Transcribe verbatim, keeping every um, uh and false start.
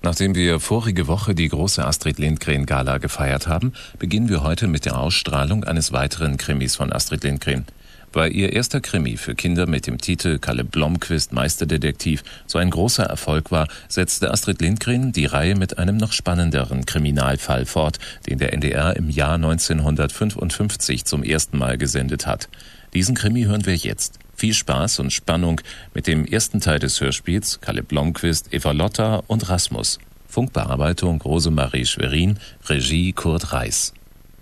Nachdem wir vorige Woche die große Astrid Lindgren-Gala gefeiert haben, beginnen wir heute mit der Ausstrahlung eines weiteren Krimis von Astrid Lindgren. Weil ihr erster Krimi für Kinder mit dem Titel Kalle Blomqvist Meisterdetektiv so ein großer Erfolg war, setzte Astrid Lindgren die Reihe mit einem noch spannenderen Kriminalfall fort, den der N D R im Jahr neunzehnhundertfünfundfünfzig zum ersten Mal gesendet hat. Diesen Krimi hören wir jetzt. Viel Spaß und Spannung mit dem ersten Teil des Hörspiels Kalle Blomqvist, Eva Lotta und Rasmus. Funkbearbeitung Rosemarie Schwerin, Regie Kurt Reiß.